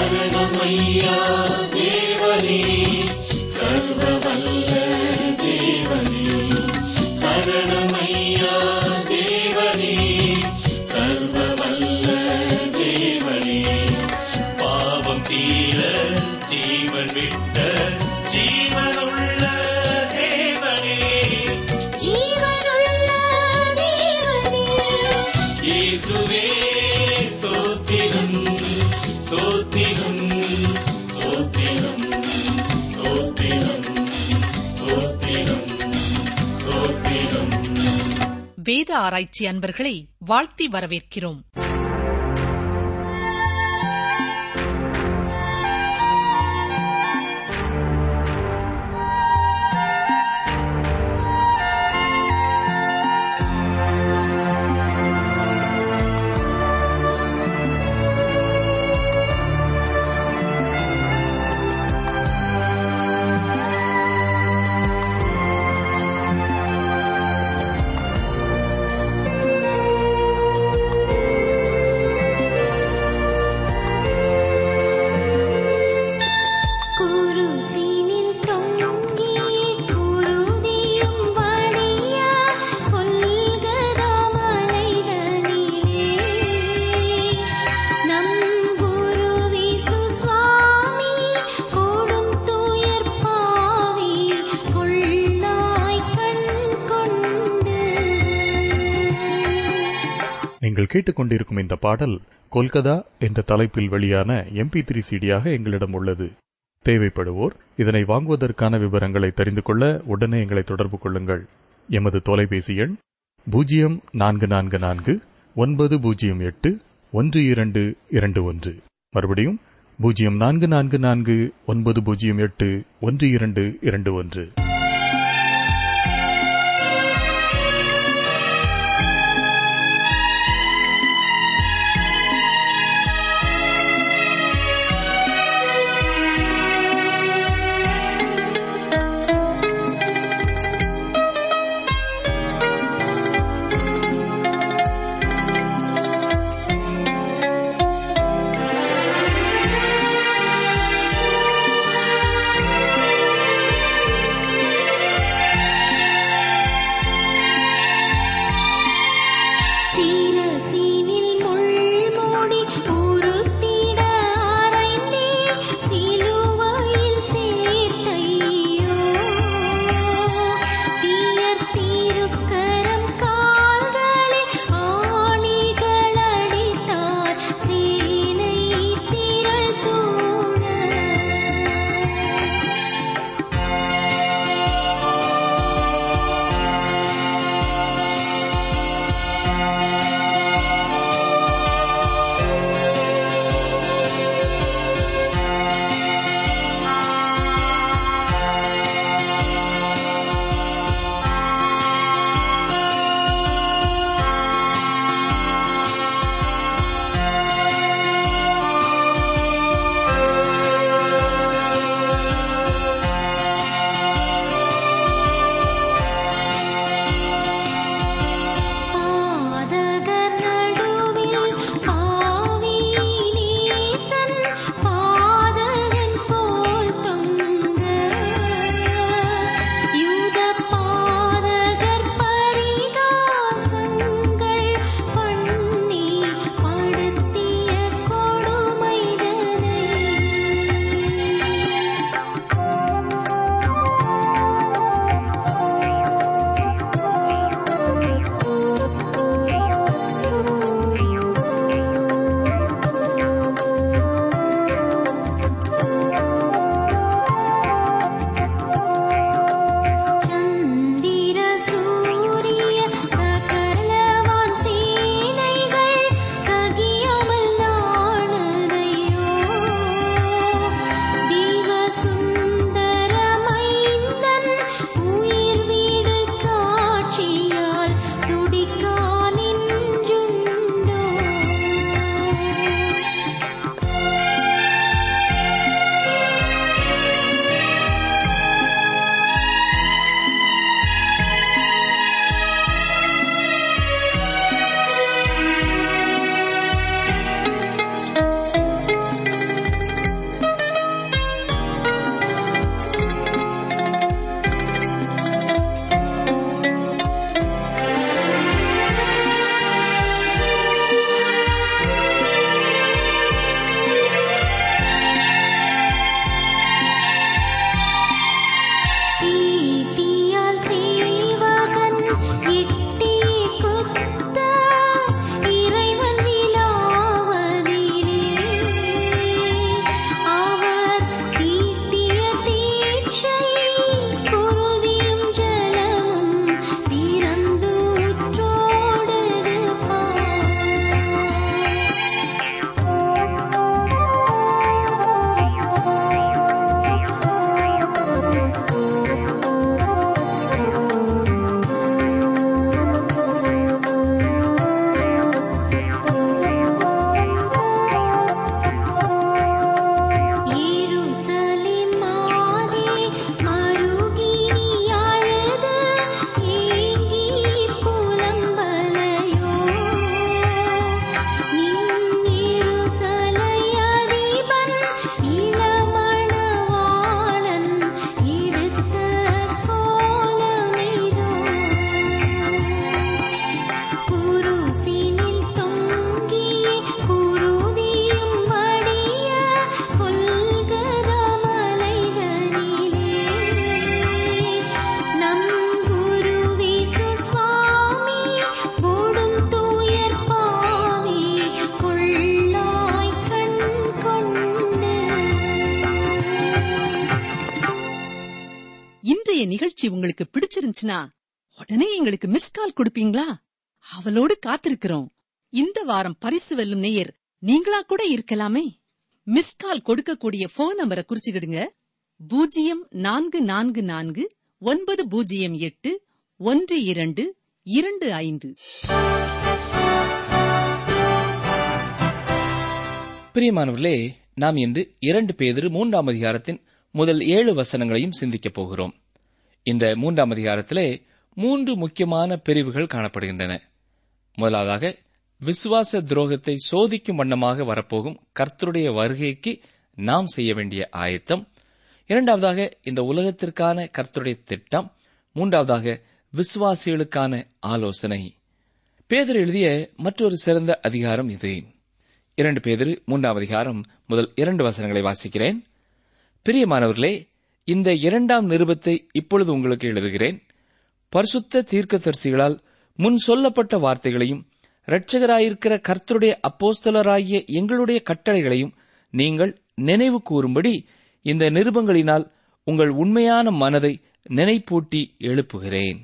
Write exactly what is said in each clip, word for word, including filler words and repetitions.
சரணமையா தேவனே, சர்வவல்ல தேவனே. சரணமையா தேவனே, சர்வவல்ல தேவனே. பாவம் தீர ஜீவன் விட்ட ஜீவனுள்ள தேவனே, ஜீவனுள்ள தேவனே. இயேசுவே ஸ்தோத்திரம், ஸ்தோத்திரம், ஸ்தோத்திரம், ஸ்தோத்திரம், ஸ்தோத்திரம், ஸ்தோத்திரம். வேத ஆராய்ச்சி அன்பர்களை வாழ்த்தி வரவேற்கிறோம். நீங்கள் கேட்டுக்கொண்டிருக்கும் இந்த பாடல் கொல்கதா என்ற தலைப்பில் வெளியான எம்பி த்ரீ சிடியாக எங்களிடம் உள்ளது. தேவைப்படுவோர் இதனை வாங்குவதற்கான விவரங்களை தெரிந்து கொள்ள உடனே எங்களை தொடர்பு கொள்ளுங்கள். எமது தொலைபேசி எண் பூஜ்ஜியம் நான்கு நான்கு நான்கு ஒன்பது பூஜ்ஜியம் எட்டு ஒன்று இரண்டு இரண்டு ஒன்று. மறுபடியும் பூஜ்ஜியம் நான்கு நான்கு நான்கு ஒன்பது பூஜ்ஜியம் எட்டு ஒன்று இரண்டு இரண்டு ஒன்று. இன்றைய நிகழ்ச்சி உங்களுக்கு பிடிச்சிருந்துச்சுன்னா உடனே எங்களுக்கு மிஸ் கால் கொடுப்பீங்களா? அவளோடு காத்திருக்கிறோம். இந்த வாரம் பரிசு வெல்லும் நேயர் நீங்களா கூட இருக்கலாமே. மிஸ் கால் கொடுக்கக்கூடிய போன் நம்பரை குறிச்சுக்கிடுங்க. பூஜ்ஜியம் நான்கு நான்கு நான்கு ஒன்பது பூஜ்ஜியம் எட்டு ஒன்று இரண்டு இரண்டு ஐந்து. பிரியமானவர்களே, நாம் இன்று இரண்டு பேதுரு மூன்றாம் அதிகாரத்தின் முதல் ஏழு வசனங்களையும் சிந்திக்கப் போகிறோம். இந்த மூன்றாம் அதிகாரத்திலே மூன்று முக்கியமான பிரிவுகள் காணப்படுகின்றன. முதலாவதாக, விசுவாச துரோகத்தை சோதிக்கும் வண்ணமாக வரப்போகும் கர்த்தருடைய வருகைக்கு நாம் செய்ய வேண்டிய ஆயத்தம். இரண்டாவதாக, இந்த உலகத்திற்கான கர்த்தருடைய திட்டம். மூன்றாவதாக, விசுவாசிகளுக்கான ஆலோசனை. பேதுரு எழுதிய மற்றொரு சிறந்த அதிகாரம் இது. இரண்டு பேதுரு மூன்றாம் அதிகாரம் முதல் இரண்டு வசனங்களை வாசிக்கிறேன். பிரியமானவர்களே, இந்த இரண்டாம் நிருபத்தை இப்பொழுது உங்களுக்கு எழுதுகிறேன். பரிசுத்த தீர்க்கதரிசிகளால் முன் சொல்லப்பட்ட வார்த்தைகளையும் இரட்சகராயிருக்கிற கர்த்தருடைய அப்போஸ்தலராகிய எங்களுடைய கட்டளைகளையும் நீங்கள் நினைவு கூறும்படி இந்த நிருபங்களினால் உங்கள் உண்மையான மனதை நினைப்பூட்டி எழுப்புகிறேன்.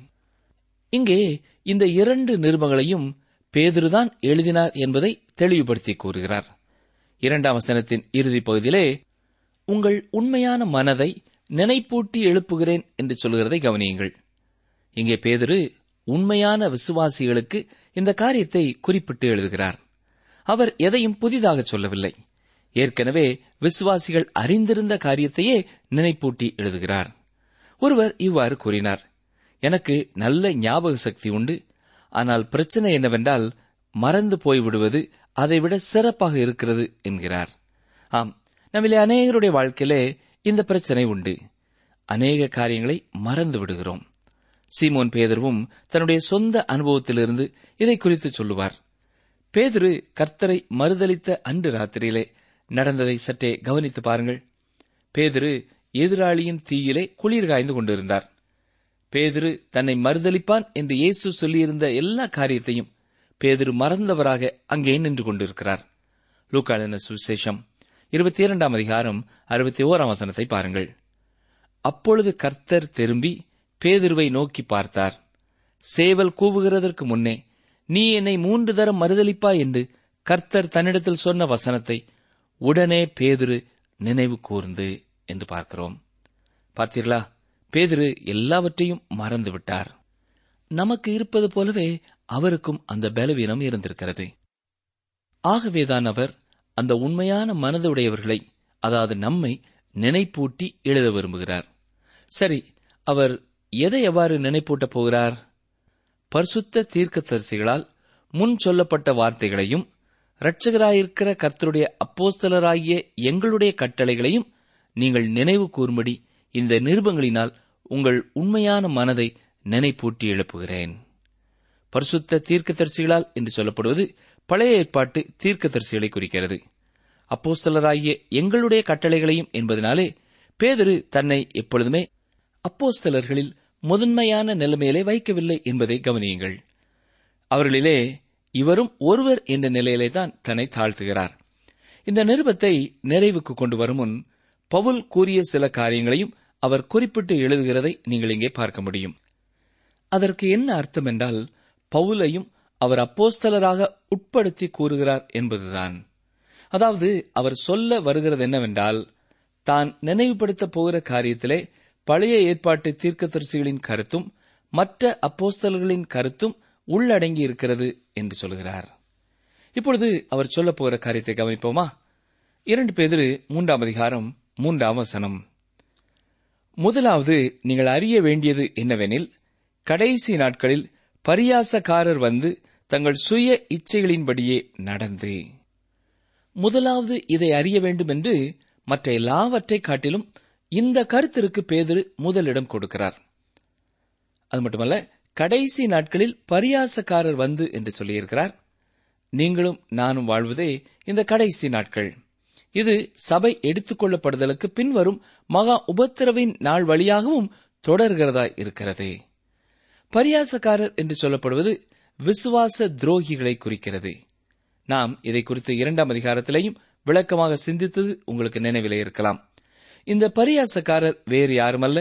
இங்கே இந்த இரண்டு நிருபங்களையும் பேதுருதான் எழுதினார் என்பதை தெளிவுபடுத்தி கூறுகிறார். இரண்டாம் வசனத்தின் இறுதிப் பகுதியிலே உங்கள் உண்மையான மனதை நினைப்பூட்டி எழுப்புகிறேன் என்று சொல்கிறதை கவனியுங்கள். இங்கே பேதுரு உண்மையான விசுவாசிகளுக்கு இந்த காரியத்தை குறிப்பிட்டு எழுதுகிறார். அவர் எதையும் புதிதாக சொல்லவில்லை. ஏற்கனவே விசுவாசிகள் அறிந்திருந்த காரியத்தையே நினைப்பூட்டி எழுதுகிறார். ஒருவர் இவ்வாறு கூறினார், எனக்கு நல்ல ஞாபக சக்தி உண்டு, ஆனால் பிரச்சனை என்னவென்றால் மறந்து போய்விடுவது அதைவிட சிறப்பாக இருக்கிறது என்கிறார். ஆம், நம்மிலே அநேகருடைய வாழ்க்கையிலே இந்த பிரச்சனை உண்டு. அநேக காரியங்களை மறந்து விடுகிறோம். சீமோன் பேதுருவும் தன்னுடைய சொந்த அனுபவத்திலிருந்து இதை குறித்து சொல்லுவார். பேதுரு கர்த்தரை மறுதலித்த அன்று ராத்திரியிலே நடந்ததை சற்றே கவனித்து பாருங்கள். பேதுரு எதிராளியின் தீயிலே குளிர் காய்ந்து கொண்டிருந்தார். பேதுரு தன்னை மறுதலிப்பான் என்று இயேசு சொல்லியிருந்த எல்லா காரியத்தையும் பேதுரு மறந்தவராக அங்கே நின்று கொண்டிருக்கிறார். லூக்கா எழுதின சுவிசேஷம் இருபத்தி இரண்டாம் அதிகாரம் அறுபத்தி ஓராம் வசனத்தை பாருங்கள். அப்பொழுது கர்த்தர் திரும்பி பேதுருவை நோக்கி பார்த்தார். சேவல் கூவுகிறதற்கு முன்னே நீ என்னை மூன்று தரம் மறுதலிப்பாய் என்று கர்த்தர் தன்னிடத்தில் சொன்ன வசனத்தை உடனே பேதுரு நினைவு கூர்ந்து என்று பார்க்கிறோம். பார்த்தீர்களா, பேதுரு எல்லாவற்றையும் மறந்துவிட்டார். நமக்கு இருப்பது போலவே அவருக்கும் அந்த பலவீனம் இருந்திருக்கிறது. ஆகவேதான் அவர் அந்த உண்மையான மனதுடையவர்களை, அதாவது நம்மை நினைப்பூட்டி எழுத விரும்புகிறார். சரி, அவர் எதை எவ்வாறு நினைப்பூட்டப் போகிறார்? பரிசுத்த தீர்க்கதரிசிகளால் முன் சொல்லப்பட்ட வார்த்தைகளையும் இரட்சகராயிருக்கிற கர்த்தருடைய அப்போஸ்தலராகிய எங்களுடைய கட்டளைகளையும் நீங்கள் நினைவு கூறும்படி இந்த நிருபங்களினால் உங்கள் உண்மையான மனதை நினைப்பூட்டி எழுப்புகிறேன். பரிசுத்த தீர்க்கதரிசிகளால் என்று சொல்லப்படுவது பழைய ஏற்பாட்டு தீர்க்கதரிசிகளை குறிக்கிறது. அப்போஸ்தலராகிய எங்களுடைய கட்டளைகளையும் என்பதனாலே பேதுரு தன்னை எப்பொழுதுமே அப்போஸ்தலர்களில் முதன்மையான நிலைமையிலே வைக்கவில்லை என்பதை கவனியுங்கள். அவர்களிலே இவரும் ஒருவர் என்ற நிலையிலே தான் தன்னை தாழ்த்துகிறார். இந்த நிருபத்தை நிறைவுக்கு கொண்டு வரும் முன் பவுல் கூறிய சில காரியங்களையும் அவர் குறிப்பிட்டு எழுதுகிறதை நீங்கள் இங்கே பார்க்க முடியும். அதற்கு என்ன அர்த்தம் என்றால், பவுலையும் அவர் அப்போஸ்தலராக உட்படுத்தி கூறுகிறார் என்பதுதான். அதாவது அவர் சொல்ல வருகிறது என்னவென்றால், தான் நினைவுபடுத்தப் போகிற காரியத்திலே பழைய ஏற்பாட்டு தீர்க்கதரிசிகளின் கருத்தும் மற்ற அப்போஸ்தலர்களின் கருத்தும் உள்ளடங்கி இருக்கிறது என்று சொல்கிறார். இப்பொழுது அவர் சொல்லப் போகிற காரியத்தை கவனிப்போமா? இரண்டு பேதுரு மூன்றாம் அதிகாரம் மூன்றாம் வசனம். முதலாவது நீங்கள் அறிய வேண்டியது என்னவெனில், கடைசி நாட்களில் பரியாசக்காரர் வந்து தங்கள் சுய இச்சைகளின்படியே நடந்து. முதலாவது இதை அறிய வேண்டும் என்று மற்ற எல்லாவற்றை காட்டிலும் இந்த கருத்திற்கு பேதுரு முதலிடம் கொடுக்கிறார். அது மட்டுமல்ல, கடைசி நாட்களில் பரியாசக்காரர் வந்து என்று சொல்லியிருக்கிறார். நீங்களும் நானும் வாழ்வதே இந்த கடைசி நாட்கள். இது சபை எடுத்துக் கொள்ளப்படுதலுக்கு பின்வரும் மகா உபத்திரவின் நாள் வழியாகவும் தொடர்கிறதா இருக்கிறது. பரியாசக்காரர் என்று சொல்லப்படுவது விசுவாச துரோகிகளை குறிக்கிறது. நாம் இதை குறித்து இரண்டாம் அதிகாரத்திலேயும் விளக்கமாக சிந்தித்தது உங்களுக்கு நினைவிலே இருக்கலாம். இந்த பரியாசக்காரர் வேறு யாருமல்ல,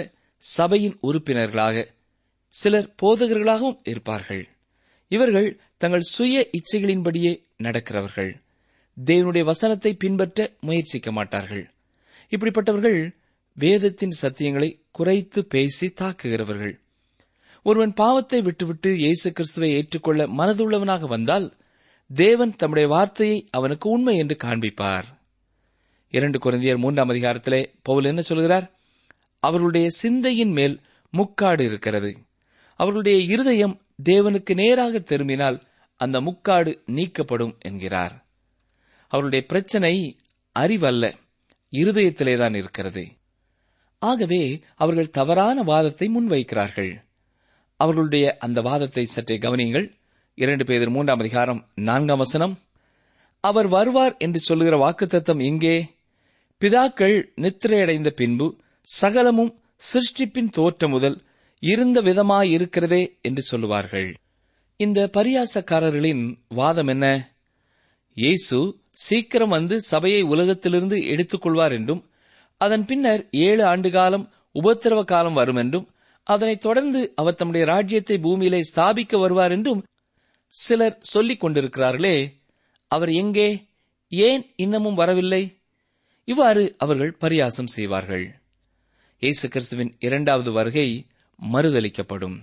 சபையின் உறுப்பினர்களாக, சிலர் போதகர்களாகவும் இருப்பார்கள். இவர்கள் தங்கள் சுய இச்சைகளின்படியே நடக்கிறவர்கள். தேவனுடைய வசனத்தை பின்பற்ற முயற்சிக்க மாட்டார்கள். இப்படிப்பட்டவர்கள் வேதத்தின் சத்தியங்களை குறைத்து பேசி தாக்குகிறவர்கள். ஒருவன் பாவத்தை விட்டுவிட்டு இயேசு கிறிஸ்துவை ஏற்றுக்கொள்ள மனதுள்ளவனாக வந்தால் தேவன் தம்முடைய வார்த்தையை அவனுக்கு உண்மை என்று காண்பிப்பார். இரண்டு கொரிந்தியர் மூன்றாம் அதிகாரத்திலே பவுல் என்ன சொல்கிறார்? அவர்களுடைய சிந்தையின் மேல் முக்காடு இருக்கிறது. அவர்களுடைய இருதயம் தேவனுக்கு நேராக திரும்பினால் அந்த முக்காடு நீக்கப்படும் என்கிறார். அவருடைய பிரச்சனை அறிவல்ல, இருதயத்திலேதான் இருக்கிறது. ஆகவே அவர்கள் தவறான வாதத்தை முன்வைக்கிறார்கள். அவர்களுடைய அந்த வாதத்தை சற்றே கவனியுங்கள். இரண்டு பேதுரு மூன்றாம் அதிகாரம் நான்காம் வசனம், அவர் வருவார் என்று சொல்லுகிற வாக்குத்தத்தம் எங்கே? பிதாக்கள் நித்திரையடைந்த பின்பு சகலமும் சிருஷ்டிப்பின் தோற்றம் முதல் இருந்த விதமாயிருக்கிறதே என்று சொல்லுவார்கள். இந்த பரியாசக்காரர்களின் வாதம் என்ன? இயேசு சீக்கிரம் வந்து சபையை உலகத்திலிருந்து எடுத்துக் கொள்வார் என்றும், அதன் பின்னர் ஏழு ஆண்டு காலம் உபத்திரவ காலம் வரும் என்றும், அதனைத் தொடர்ந்து அவர் தம்முடைய ராஜ்யத்தை பூமியிலே ஸ்தாபிக்க வருவார் என்றும் சிலர் சொல்லிக் கொண்டிருக்கிறார்களே, அவர் எங்கே? ஏன் இன்னமும் வரவில்லை? இவ்வாறு அவர்கள் பரியாசம் செய்வார்கள். இயேசு கிறிஸ்துவின் இரண்டாவது வருகை மறுதலிக்கப்படும்.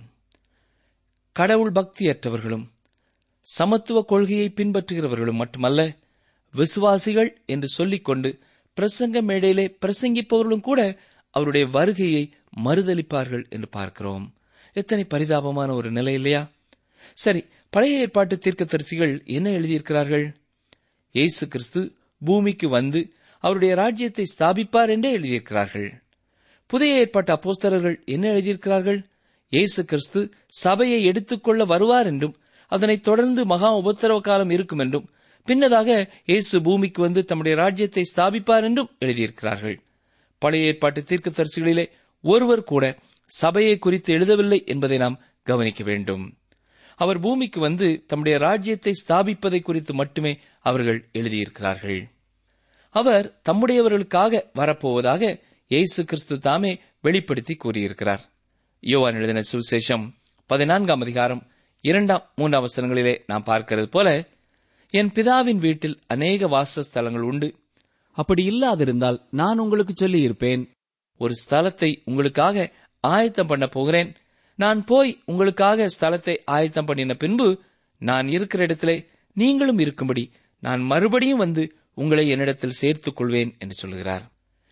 கடவுள் பக்தியற்றவர்களும் சமத்துவ கொள்கையை பின்பற்றுகிறவர்களும் மட்டுமல்ல, விசுவாசிகள் என்று சொல்லிக்கொண்டு பிரசங்க மேடையிலே பிரசங்கிப்பவர்களும் கூட அவருடைய வருகையை மறுதலிப்பார்கள் என்று பார்க்கிறோம். எத்தனை பரிதாபமான ஒரு நிலை இல்லையா? சரி, பழைய ஏற்பாட்டு தீர்க்கதரிசிகள் என்ன எழுதியிருக்கிறார்கள்? இயேசு கிறிஸ்து பூமிக்கு வந்து அவருடைய ராஜ்யத்தை ஸ்தாபிப்பார் என்றே எழுதியிருக்கிறார்கள். புதிய ஏற்பாட்டு அப்போஸ்தலர்கள் என்ன எழுதியிருக்கிறார்கள்? இயேசு கிறிஸ்து சபையை எடுத்துக்கொள்ள வருவார் என்றும், அதனைத் தொடர்ந்து மகா உபத்திரவ காலம் இருக்கும் என்றும், பின்னதாக இயேசு பூமிக்கு வந்து தம்முடைய ராஜ்யத்தை ஸ்தாபிப்பார் என்றும் எழுதியிருக்கிறார்கள். பழைய ஏற்பாட்டு தீர்க்கதரிசிகளிலே ஒருவர் கூட சபையை குறித்து எழுதவில்லை என்பதை நாம் கவனிக்க வேண்டும். அவர் பூமிக்கு வந்து தம்முடைய ராஜ்யத்தை ஸ்தாபிப்பதை குறித்து மட்டுமே அவர்கள் எழுதியிருக்கிறார்கள். அவர் தம்முடையவர்களுக்காக வரப்போவதாக இயேசு கிறிஸ்து தாமே வெளிப்படுத்தி கூறியிருக்கிறார். யோவான் எழுதின சுவிசேஷம் பதினான்காம் அதிகாரம் இரண்டாம் மூன்றாம் வசனங்களிலே நாம் பார்க்கிறது போல, என் பிதாவின் வீட்டில் அநேக வாசஸ்தலங்கள் உண்டு, அப்படி இல்லாதிருந்தால் நான் உங்களுக்கு சொல்லியிருப்பேன். ஒரு ஸ்தலத்தை உங்களுக்காக ஆயத்தம் பண்ண போகிறேன். நான் போய் உங்களுக்காக ஸ்தலத்தை ஆயத்தம் பண்ணின பின்பு நான் இருக்கிற இடத்திலே நீங்களும் இருக்கும்படி நான் மறுபடியும் வந்து உங்களை என்னிடத்தில் சேர்த்துக் கொள்வேன் என்று சொல்கிறார்.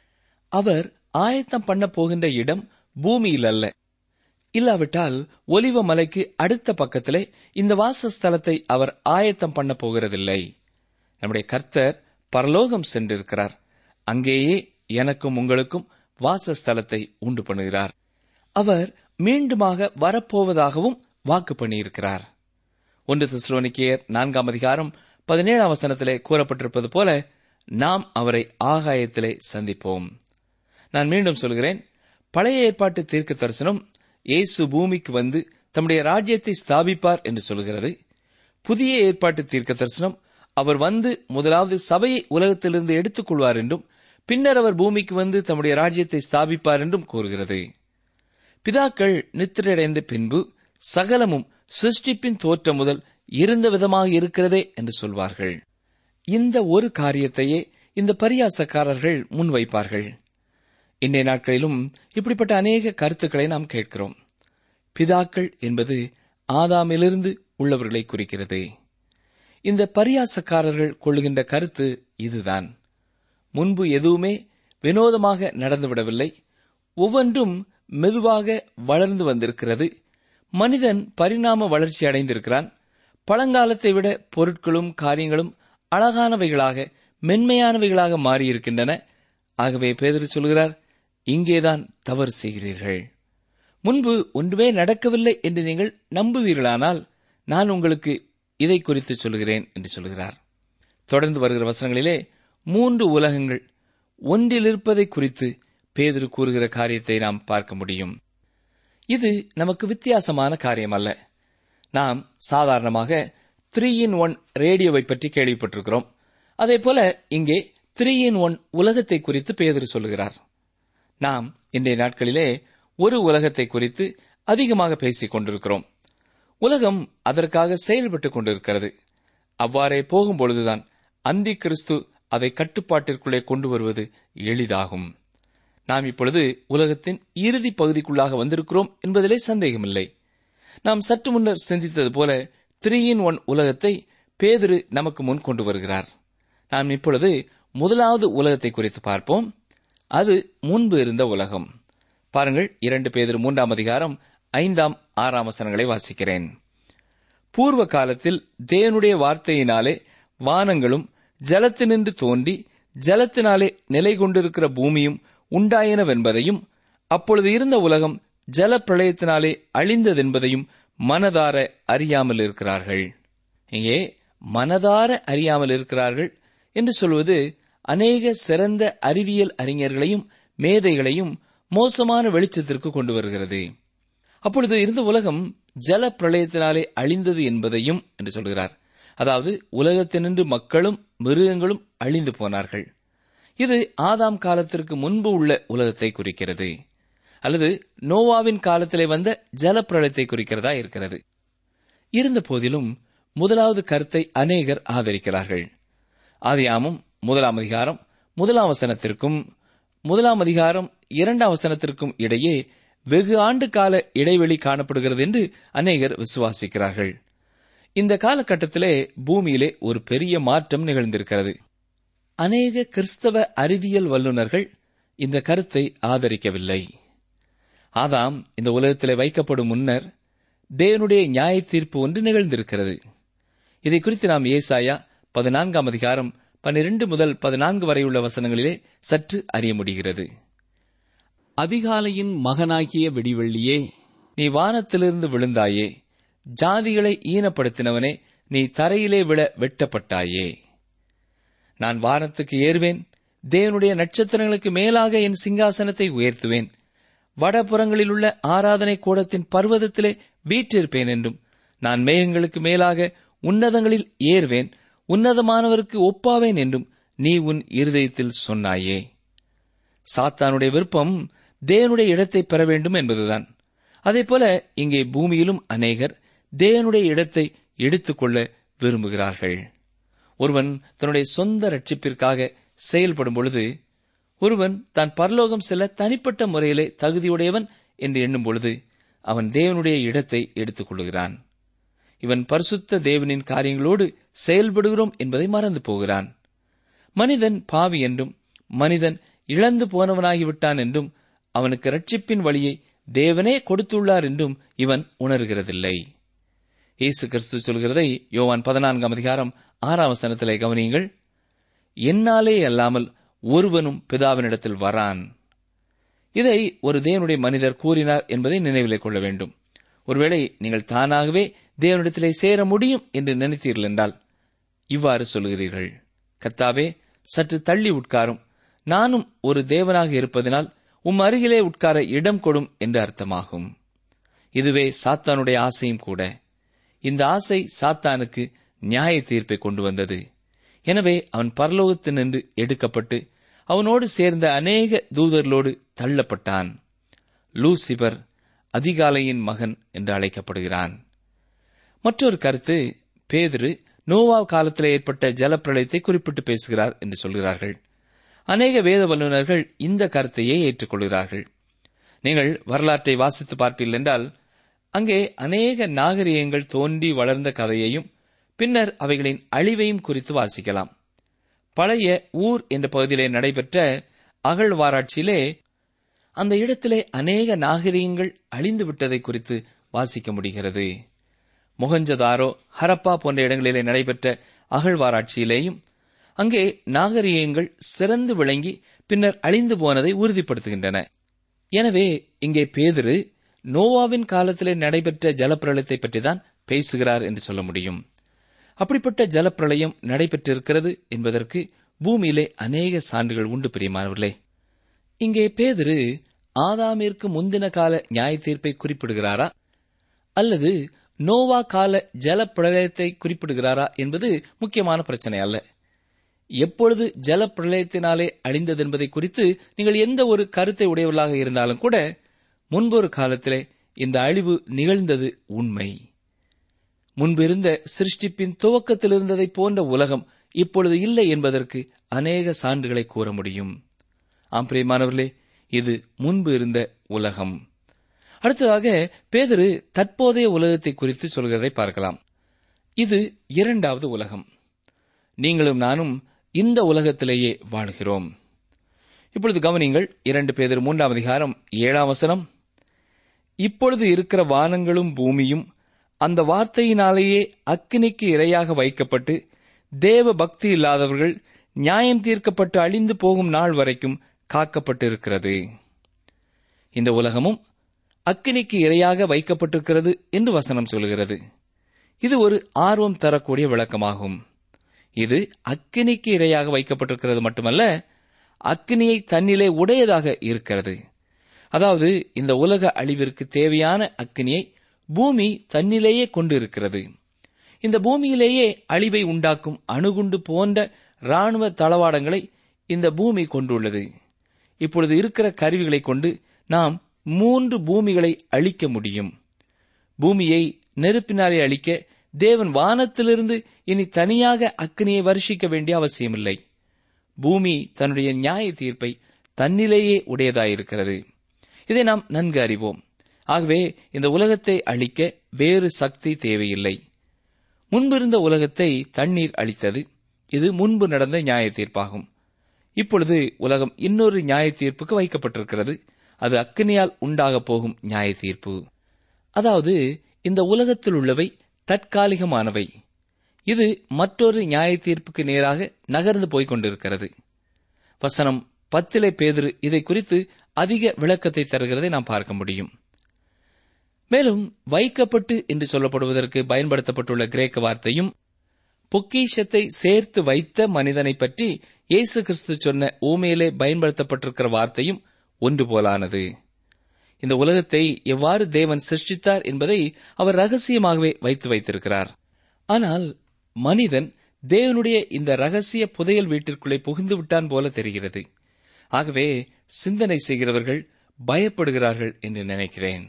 அவர் ஆயத்தம் பண்ண போகின்ற இடம் பூமியில் அல்ல. இல்லாவிட்டால் ஒலிவ மலைக்கு அடுத்த பக்கத்திலே இந்த வாசஸ்தலத்தை அவர் ஆயத்தம் பண்ண போகிறதில்லை. நம்முடைய கர்த்தர் பரலோகம் சென்றிருக்கிறார். அங்கேயே எனக்கும் உங்களுக்கும் வாசஸ்தலத்தை உண்டு பண்ணுகிறார். அவர் மீண்டுமாக வரப்போவதாகவும் வாக்கு பண்ணியிருக்கிறார். ஒன்று தெசலோனிக்கேயர் நான்காம் அதிகாரம் பதினேழாம் வசனத்திலே கூறப்பட்டிருப்பது போல, நாம் அவரை ஆகாயத்திலே சந்திப்போம். நான் மீண்டும் சொல்கிறேன், பழைய ஏற்பாட்டு தீர்க்க தரிசனம் இயேசு பூமிக்கு வந்து தம்முடைய ராஜ்யத்தை ஸ்தாபிப்பார் என்று சொல்கிறது. புதிய ஏற்பாட்டு தீர்க்க தரிசனம் அவர் வந்து முதலாவது சபையை உலகத்திலிருந்து எடுத்துக் கொள்வார் என்றும், பின்னர் அவர் பூமிக்கு வந்து தம்முடைய ராஜ்யத்தை ஸ்தாபிப்பார் என்றும் கூறுகிறது. பிதாக்கள் நித்திரையடைந்த பின்பு சகலமும் சிருஷ்டிப்பின் தோற்றம் முதல் இருந்த விதமாக இருக்கிறதே என்று சொல்வார்கள். இந்த ஒரு காரியத்தையே இந்த பரியாசக்காரர்கள் முன்வைப்பார்கள். இன்றைய நாட்களிலும் இப்படிப்பட்ட அநேக கருத்துக்களை நாம் கேட்கிறோம். பிதாக்கள் என்பது ஆதாமிலிருந்து உள்ளவர்களை குறிக்கிறது. இந்த பரியாசக்காரர்கள் கொள்ளுகின்ற கருத்து இதுதான். முன்பு எதுவுமே வினோதமாக நடந்துவிடவில்லை. ஒவ்வொன்றும் மெதுவாக வளர்ந்து வந்திருக்கிறது. மனிதன் பரிணாம வளர்ச்சி அடைந்திருக்கிறான். பழங்காலத்தை விட பொருட்களும் காரியங்களும் அழகானவைகளாக, மென்மையானவைகளாக மாறியிருக்கின்றன. ஆகவே பேதுரு சொல்கிறார், இங்கேதான் தவறு செய்கிறீர்கள். முன்பு ஒன்றுமே நடக்கவில்லை என்று நீங்கள் நம்புவீர்களானால் நான் உங்களுக்கு இதை குறித்து சொல்கிறேன் என்று சொல்கிறார். தொடர்ந்து வருகிற வசனங்களிலே மூன்று உலகங்கள் ஒன்றிலிருப்பதை குறித்து பேதுரு கூறுகிற காரியத்தை நாம் பார்க்க முடியும். இது நமக்கு வித்தியாசமான காரியம் அல்ல. நாம் சாதாரணமாக த்ரீ இன் ஒன் ரேடியோவை பற்றி கேள்விப்பட்டிருக்கிறோம். அதே போல இங்கே த்ரீ இன் ஒன் உலகத்தை குறித்து பேதுரு சொல்லுகிறார். நாம் இன்றைய நாட்களிலே ஒரு உலகத்தை குறித்து அதிகமாக பேசிக் கொண்டிருக்கிறோம். உலகம் அதற்காக செயல்பட்டுக் கொண்டிருக்கிறது. அவ்வாறே போகும்பொழுதுதான் அந்தி கிறிஸ்து அதை கட்டுப்பாட்டிற்குள்ளே கொண்டு வருவது எளிதாகும். நாம் இப்பொழுது உலகத்தின் இறுதி பகுதிக்குள்ளாக வந்திருக்கிறோம் என்பதிலே சந்தேகமில்லை. நாம் சற்று முன்னர் சிந்தித்தது போல த்ரீ இன் ஒன் உலகத்தை பேதுரு நமக்கு முன் கொண்டு வருகிறார். நாம் இப்பொழுது முதலாவது உலகத்தை குறித்து பார்ப்போம். அது முன்பு இருந்த உலகம். பாருங்கள், இரண்டு பேதுரு மூன்றாம் அதிகாரம் ஐந்தாம் ஆறாம் வசனங்களை வாசிக்கிறேன். பூர்வ காலத்தில் தேவனுடைய வார்த்தையினாலே வானங்களும் ஜலத்தினின்று தோன்றி ஜலத்தினாலே நிலை கொண்டிருக்கிற பூமியும் உண்டாயினவென்பதையும், அப்பொழுது இருந்த உலகம் ஜல பிரளயத்தினாலே அழிந்ததென்பதையும் மனதார அறியாமல் இருக்கிறார்கள். இங்கே மனதார அறியாமல் இருக்கிறார்கள் என்று சொல்வது அநேக சிறந்த அறிவியல் அறிஞர்களையும் மேதைகளையும் மோசமான வெளிச்சத்திற்கு கொண்டு வருகிறது. அப்பொழுது இருந்த உலகம் ஜல பிரளயத்தினாலே அழிந்தது என்பதையும் என்று சொல்கிறார். அதாவது உலகத்தினின்று மக்களும் மிருகங்களும் அழிந்து போனார்கள். இது ஆதாம் காலத்திற்கு முன்பு உள்ள உலகத்தை குறிக்கிறது, அல்லது நோவாவின் காலத்திலே வந்த ஜல பிரளயத்தை குறிக்கிறதா இருக்கிறது. இருந்த போதிலும் முதலாவது கருத்தை அநேகர் ஆதரிக்கிறார்கள். ஆதியாகமம் முதலாம் அதிகாரம் முதலாம் வசனத்திற்கும் முதலாம் அதிகாரம் இரண்டாம் வசனத்திற்கும் இடையே வெகு ஆண்டு கால இடைவெளி காணப்படுகிறது என்று அநேகர் விசுவாசிக்கிறார்கள். இந்த காலகட்டத்திலே பூமியிலே ஒரு பெரிய மாற்றம் நிகழ்ந்திருக்கிறது. அநேக கிறிஸ்தவ அறிவியல் வல்லுநர்கள் இந்த கருத்தை ஆதரிக்கவில்லை. ஆதாம் இந்த உலகத்திலே வைக்கப்படும் முன்னர் தேவனுடைய நியாய தீர்ப்பு ஒன்று நிகழ்ந்திருக்கிறது. இதை குறித்து நாம் ஏசாயா பதினான்காம் அதிகாரம் பன்னிரண்டு முதல் பதினான்கு வரையுள்ள வசனங்களிலே சற்று அறிய முடிகிறது. அதிகாலையின் மகனாகிய விடிவெள்ளியே, நீ வானத்திலிருந்து விழுந்தாயே, ஜாதிகளை ஈனப்படுத்தினவனே, நீ தரையிலே விழ வெட்டப்பட்டாயே. நான் வானத்துக்கு ஏறுவேன், தேவனுடைய நட்சத்திரங்களுக்கு மேலாக என் சிங்காசனத்தை உயர்த்துவேன், வடபுறங்களிலுள்ள ஆராதனை கூடத்தின் பர்வதத்திலே வீற்றிருப்பேன் என்றும், நான் மேகங்களுக்கு மேலாக உன்னதங்களில் ஏறுவேன், உன்னதமானவருக்கு ஒப்பாவேன் என்றும் நீ உன் இருதயத்தில் சொன்னாயே. சாத்தானுடைய விருப்பம் தேவனுடைய இடத்தை பெற வேண்டும் என்பதுதான். அதேபோல இங்கே பூமியிலும் அநேகர் தேவனுடைய இடத்தை எடுத்துக்கொள்ள விரும்புகிறார்கள். ஒருவன் தன்னுடைய சொந்த ரட்சிப்பிற்காக செயல்படும் பொழுது, ஒருவன் தான் பரலோகம் செல்ல தனிப்பட்ட முறையிலே தகுதியுடையவன் என்று எண்ணும் பொழுது அவன் தேவனுடைய இடத்தை எடுத்துக் கொள்கிறான். இவன் பரிசுத்த தேவனின் காரியங்களோடு செயல்படுகிறோம் என்பதை மறந்து போகிறான். மனிதன் பாவி என்றும் மனிதன் இழந்து போனவனாகிவிட்டான் என்றும் அவனுக்கு ரட்சிப்பின் வழியை தேவனே கொடுத்துள்ளார் என்றும் இவன் உணர்கிறதில்லை. இயேசு கிறிஸ்து சொல்கிறதை யோவான் பதினான்காம் அதிகாரம் ஆறாம் வசனத்திலே கவனியுங்கள். என்னாலே அல்லாமல் ஒருவனும் பிதாவினிடத்தில் வரான். இதை ஒரு தேவனுடைய மனிதர் கூறினார் என்பதை நினைவிலே கொள்ள வேண்டும். ஒருவேளை நீங்கள் தானாகவே தேவனிடத்திலே சேர முடியும் என்று நினைத்தீர்கள் என்றால் இவ்வாறு சொல்கிறீர்கள்: கர்த்தாவே, சற்று தள்ளி உட்காரும், நானும் ஒரு தேவனாக இருப்பதினால் உம் அருகிலே உட்கார இடம் கொடும் என்று அர்த்தமாகும். இதுவே சாத்தானுடைய ஆசையும் கூட. இந்த ஆசை சாத்தானுக்கு நியாய தீர்ப்பை கொண்டு வந்தது. எனவே அவன் பரலோகத்தினின்று எடுக்கப்பட்டு அவனோடு சேர்ந்த அநேக தூதர்களோடு தள்ளப்பட்டான். லூசிபர் அதிகாலையின் மகன் என்று அழைக்கப்படுகிறான். மற்றொரு கருத்து, பேதுரு நோவா காலத்தில் ஏற்பட்ட ஜலப்பிரளயத்தை குறிப்பிட்டு பேசுகிறார் என்று சொல்கிறார்கள். அநேக வேத வல்லுநர்கள் இந்த கருத்தையே ஏற்றுக்கொள்கிறார்கள். நீங்கள் வரலாற்றை வாசித்து பார்ப்பீர்கள் என்றால் அங்கே அநேக நாகரிகங்கள் தோன்றி வளர்ந்த கதையையும் பின்னர் அவைகளின் அழிவையும் குறித்து வாசிக்கலாம். பழைய ஊர் என்ற பகுதியிலே நடைபெற்ற அகழ்வாராய்ச்சியிலே அந்த இடத்திலே அநேக நாகரிகங்கள் அழிந்து விட்டதை குறித்து வாசிக்க முடிகிறது. மொஹஞ்சதாரோ, ஹரப்பா போன்ற இடங்களிலே நடைபெற்ற அகழ்வாராய்ச்சியிலேயும் அங்கே நாகரிகங்கள் சிறந்து விளங்கி பின்னர் அழிந்து போனதை உறுதிப்படுத்துகின்றன. எனவே இங்கே பேதுரு நோவாவின் காலத்திலே நடைபெற்ற ஜலப்பிரளயத்தை பற்றிதான் பேசுகிறார் என்று சொல்ல முடியும். அப்படிப்பட்ட ஜலப்பிரளயம் நடைபெற்றிருக்கிறது என்பதற்கு பூமியிலே அநேக சான்றுகள் உண்டு. பிரியமானவர்களே, இங்கே பேதுரு ஆதாமிற்கு முந்தின கால நியாய தீர்ப்பை குறிப்பிடுகிறாரா அல்லது நோவா கால ஜலப்பிரளயத்தை குறிப்பிடுகிறாரா என்பது முக்கியமான பிரச்சனை அல்ல. எப்பொழுது ஜலப்பிரளயத்தினாலே அழிந்தது என்பதை குறித்து நீங்கள் எந்த ஒரு கருத்தை உடையவர்களாக இருந்தாலும் கூட முன்பொரு காலத்திலே இந்த அழிவு நிகழ்ந்தது உண்மை. முன்பிருந்த சிருஷ்டிப்பின் துவக்கத்தில் இருந்ததைப் போன்ற உலகம் இப்பொழுது இல்லை என்பதற்கு அநேக சான்றுகளை கூற முடியும். ஆம் பிரியமானவர்களே, இது முன்பு இருந்த உலகம். அடுத்ததாக பேதுரு தற்போதைய உலகத்தை குறித்து சொல்கிறதை பார்க்கலாம். இது இரண்டாவது உலகம். நீங்களும் நானும் இந்த உலகத்திலேயே வாழ்கிறோம். இப்பொழுது கவனிங்கள், இரண்டு பேதுரு மூன்றாம் அதிகாரம் ஏழாம் வசனம். இப்பொழுது இருக்கிற வானங்களும் பூமியும் அந்த வார்த்தையினாலேயே அக்கினிக்கு இரையாக வைக்கப்பட்டு தேவ பக்தி இல்லாதவர்கள் நியாயம் தீர்க்கப்பட்டு அழிந்து போகும் நாள் வரைக்கும் காக்கப்பட்டிருக்கிறது. இந்த உலகமும் அக்கினிக்கு இரையாக வைக்கப்பட்டிருக்கிறது என்று வசனம் சொல்கிறது. இது ஒரு ஆர்வம் தரக்கூடிய விளக்கமாகும். இது அக்கினிக்கு இரையாக வைக்கப்பட்டிருக்கிறது மட்டுமல்ல, அக்கினியை தன்னிலே உடையதாக இருக்கிறது. அதாவது இந்த உலக அழிவிற்கு தேவையான அக்கினியை பூமி தன்னிலேயே கொண்டு இருக்கிறது. இந்த பூமியிலேயே அழிவை உண்டாக்கும் அணுகுண்டு போன்ற ராணுவ தளவாடங்களை இந்த பூமி கொண்டுள்ளது. இப்பொழுது இருக்கிற கருவிகளை கொண்டு நாம் மூன்று பூமிகளை அழிக்க முடியும். பூமியை நெருப்பினாலே அழிக்க தேவன் வானத்திலிருந்து இனி தனியாக அக்கினியை வருஷிக்க வேண்டிய அவசியமில்லை. பூமி தன்னுடைய நியாய தீர்ப்பை தன்னிலேயே உடையதாயிருக்கிறது. இதை நாம் நன்கு அறிவோம். ஆகவே இந்த உலகத்தை அழிக்க வேறு சக்தி தேவையில்லை. முன்பிருந்த உலகத்தை தண்ணீர் அழித்தது. இது முன்பு நடந்த நியாய தீர்ப்பாகும். இப்பொழுது உலகம் இன்னொரு நியாய தீர்ப்புக்கு வைக்கப்பட்டிருக்கிறது. அது அக்கினியால் உண்டாகப் போகும் நியாய தீர்ப்பு. அதாவது இந்த உலகத்தில் உள்ளவை தற்காலிகமானவை. இது மற்றொரு நியாய தீர்ப்புக்கு நேராக நகர்ந்து போய்க் கொண்டிருக்கிறது. வசனம் பத்திலே பேதுரு இதை குறித்து அதிக விளக்கத்தை தருகிறதை நாம் பார்க்க முடியும். மேலும் வைக்கப்பட்டு என்று சொல்லப்படுவதற்கு பயன்படுத்தப்பட்டுள்ள கிரேக்க வார்த்தையும் பொக்கிஷத்தை சேர்த்து வைத்த மனிதனை பற்றி இயேசு கிறிஸ்து சொன்ன ஊமையிலே பயன்படுத்தப்பட்டிருக்கிற வார்த்தையும் ஒன்று போலானது. இந்த உலகத்தை எவ்வாறு தேவன் சிருஷ்டித்தார் என்பதை அவர் ரகசியமாகவே வைத்து வைத்திருக்கிறார். ஆனால் மனிதன் தேவனுடைய இந்த ரகசிய புதையல் வீட்டிற்குள்ளே புகுந்து விட்டான் போல தெரிகிறது. ஆகவே சிந்தனை செய்கிறவர்கள் பயப்படுகிறார்கள் என்று நினைக்கிறேன்.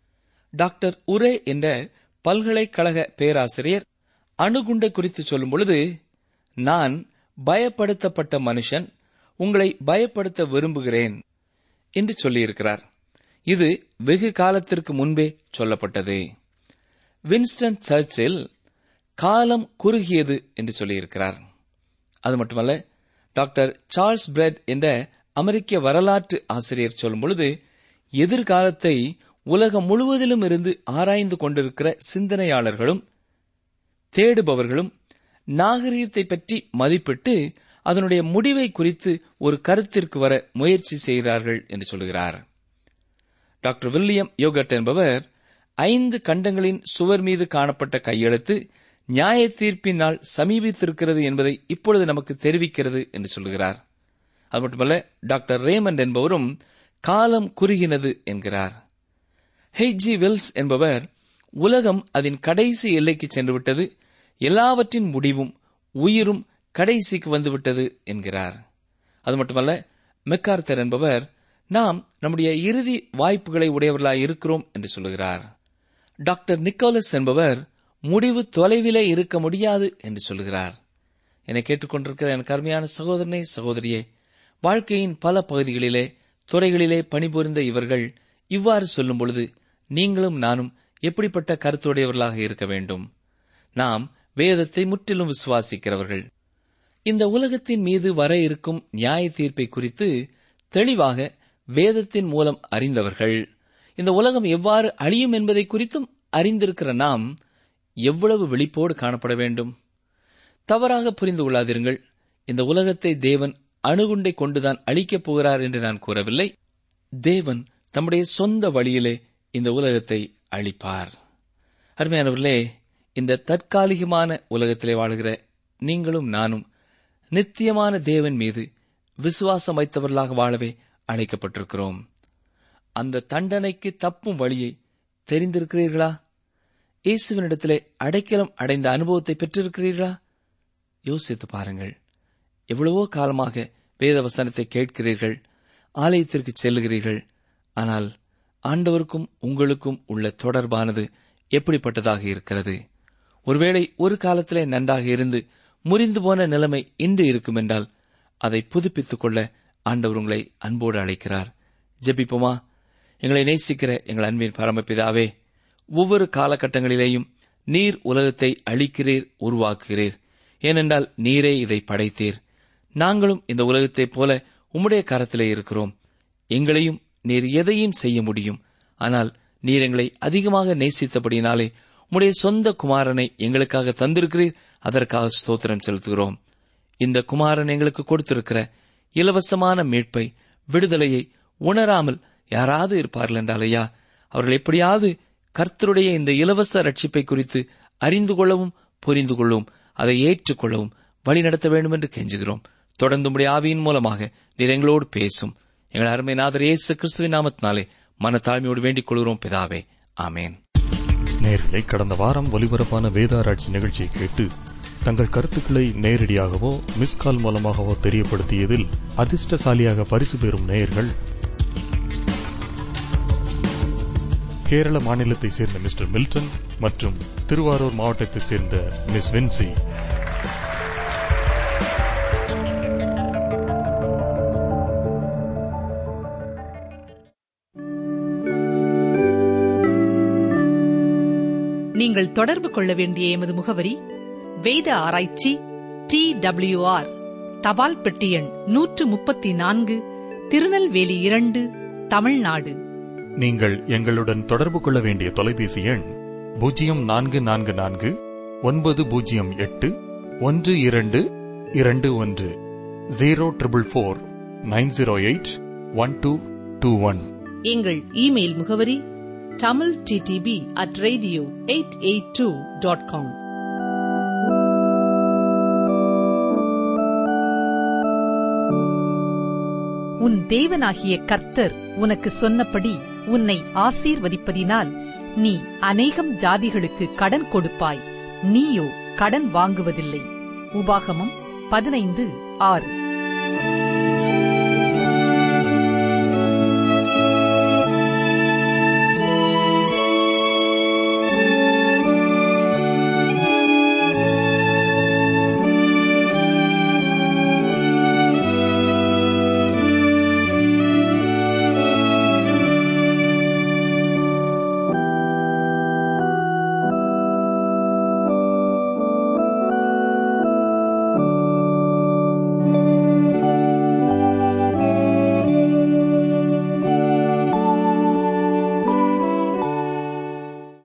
டாக்டர் உரே என்ற பல்கலைக்கழக பேராசிரியர் அணுகுண்டை குறித்து சொல்லும் பொழுது, நான் பயப்படுத்தப்பட்ட மனுஷன், உங்களை பயப்படுத்த விரும்புகிறேன் என்று சொல்லியிருக்கிறார். இது வெகு காலத்திற்கு முன்பே சொல்லப்பட்டது. வின்ஸ்டன் சர்ச்சில் காலம் குறுகியது என்று சொல்லியிருக்கிறார். அது மட்டுமல்ல, டாக்டர் சார்ல்ஸ் பிரெட் என்ற அமெரிக்க வரலாற்று ஆசிரியர் சொல்லும் பொழுது, எதிர்காலத்தை உலகம் முழுவதிலும் இருந்து ஆராய்ந்து கொண்டிருக்கிற சிந்தனையாளர்களும் தேடுபவர்களும் நாகரிகத்தை பற்றி மதிப்பிட்டு அதனுடைய முடிவை குறித்து ஒரு கருத்திற்கு வர முயற்சி செய்கிறார்கள் என்று சொல்கிறார். டாக்டர் வில்லியம் யோகட் என்பவர் ஐந்து கண்டங்களின் சுவர் மீது காணப்பட்ட கையெழுத்து நியாய தீர்ப்பினால் சமீபித்திருக்கிறது என்பதை இப்பொழுது நமக்கு தெரிவிக்கிறது என்று சொல்கிறார். அது மட்டுமல்ல, டாக்டர் ரேமண்ட் என்பவரும் காலம் குறுகினது என்கிறார். ஹெய்ஜி வில்ஸ் என்பவர் உலகம் அதன் கடைசி எல்லைக்கு சென்றுவிட்டது, எல்லாவற்றின் முடிவும் உயிரும் கடைசிக்கு வந்துவிட்டது என்கிறார். அது மட்டுமல்ல, மெக்கார்த்தர் என்பவர் நாம் நம்முடைய இறுதி வாய்ப்புகளை உடையவர்களாய் இருக்கிறோம் என்று சொல்கிறார். டாக்டர் நிக்கோலஸ் என்பவர் முடிவு தொலைவிலே இருக்க முடியாது என்று சொல்கிறார். என்னை கேட்டுக்கொண்டிருக்கிற என் கருமையான சகோதரனே, சகோதரியே, வாழ்க்கையின் பல பகுதிகளிலே துறைகளிலே பணிபுரிந்த இவர்கள் இவ்வாறு சொல்லும் பொழுது நீங்களும் நானும் எப்படிப்பட்ட கருத்துடையவர்களாக இருக்க வேண்டும்? நாம் வேதத்தை முற்றிலும் விசுவாசிக்கிறவர்கள். இந்த உலகத்தின் மீது வர இருக்கும் நியாய தீர்ப்பை குறித்து தெளிவாக வேதத்தின் மூலம் அறிந்தவர்கள். இந்த உலகம் எவ்வாறு அழியும் என்பதை குறித்தும் அறிந்திருக்கிற நாம் எவ்வளவு விழிப்போடு காணப்பட வேண்டும்? தவறாக புரிந்து கொள்ளாதிருங்கள். இந்த உலகத்தை தேவன் அணுகுண்டை கொண்டுதான் அழிக்கப் போகிறார் என்று நான் கூறவில்லை. தேவன் தம்முடைய சொந்த வழியிலே இந்த உலகத்தை அழிப்பார். அருமையானவர்களே, இந்த தற்காலிகமான உலகத்திலே வாழ்கிற நீங்களும் நானும் நித்தியமான தேவன் மீது விசுவாசம் வைத்தவர்களாக வாழவே அழைக்கப்பட்டிருக்கிறோம். அந்த தண்டனைக்கு தப்பும் வழியை தெரிந்திருக்கிறீர்களா? இயேசுவினிடத்திலே அடைக்கலம் அடைந்த அனுபவத்தை பெற்றிருக்கிறீர்களா? யோசித்து பாருங்கள். எவ்வளவோ காலமாக வேத வசனத்தை கேட்கிறீர்கள், ஆலயத்திற்கு செல்லுகிறீர்கள். ஆனால் ஆண்டவருக்கும் உங்களுக்கும் உள்ள தொடர்பானது எப்படிப்பட்டதாக இருக்கிறது? ஒருவேளை ஒரு காலத்திலே நன்றாக இருந்து முறிந்து போன நிலைமை இன்று இருக்கும் என்றால் அதை புதுப்பித்துக் கொள்ள ஆண்டவர் உங்களை அன்போடு அழைக்கிறார். ஜெபிப்போமா? எங்களை நேசிக்கிற எங்கள் அன்பின் பரமபிதாவே, ஒவ்வொரு காலகட்டங்களிலேயும் நீர் உலகத்தை அழிக்கிறீர், உருவாக்குகிறீர். ஏனென்றால் நீரே இதை படைத்தீர். நாங்களும் இந்த உலகத்தைப் போல உம்முடைய கரத்திலே இருக்கிறோம். எங்களையும் நீர் எதையும் செய்ய முடியும். ஆனால் நீர் எங்களை அதிகமாக நேசித்தபடினாலே உம்முடைய சொந்த குமாரனை எங்களுக்காக தந்திருக்கிறீர். அதற்காக ஸ்தோத்திரம் செலுத்துகிறோம். இந்த குமாரன் எங்களுக்கு கொடுத்திருக்கிற இலவசமான மீட்பை, விடுதலையை உணராமல் யாராவது இருப்பார்கள் என்றால் ஐயா, அவர்கள் எப்படியாவது கர்த்தருடைய இந்த இலவச ரட்சிப்பை குறித்து அறிந்து கொள்ளவும் புரிந்து கொள்ளவும் அதை ஏற்றுக்கொள்ளவும் வழிநடத்த வேண்டும் என்று கெஞ்சுகிறோம். தொடர்ந்து உம்முடைய ஆவியின் மூலமாக நீர் எங்களோடு பேசும். எங்கள் அருமை நாதர் இயேசு கிறிஸ்துவின் நாமத்தினாலே மனத்தாழ்மையோடு வேண்டிக் கொள்கிறோம் பிதாவே, ஆமேன். நேர்களை கடந்த வாரம் ஒலிபரப்பான வேதாராய்ச்சி நிகழ்ச்சியை கேட்டு தங்கள் கருத்துக்களை நேரடியாகவோ மிஸ்கால் மூலமாகவோ தெரியப்படுத்தியதில் அதிர்ஷ்டசாலியாக பரிசு பெறும் நேயர்கள் கேரள மாநிலத்தைச் சேர்ந்த மிஸ்டர் மில்டன் மற்றும் திருவாரூர் மாவட்டத்தைச் சேர்ந்த மிஸ் வின்சி. நீங்கள் தொடர்பு கொள்ள வேண்டிய எமது முகவரி வேத ஆராய்ச்சி டி டபிள்யூ ஆர் தபால் பெட்டி எண் நூற்று முப்பத்தி நான்கு, திருநெல்வேலி இரண்டு, தமிழ்நாடு. நீங்கள் எங்களுடன் தொடர்பு கொள்ள வேண்டிய தொலைபேசி எண் பூஜ்ஜியம் நான்கு நான்கு நான்கு ஒன்பது பூஜ்ஜியம் எட்டு ஒன்று இரண்டு இரண்டு ஒன்று zero triple four nine zero eight one two two one. எங்கள் இமெயில் முகவரி Tamil DTP at radio eight eight two dot com. உன் தேவனாகிய கர்த்தர் உனக்கு சொன்னபடி உன்னை ஆசீர்வதிப்பதினால் நீ அநேகம் ஜாதிகளுக்கு கடன் கொடுப்பாய், நீயோ கடன் வாங்குவதில்லை. உபாகமம் பதினைந்து ஆறு.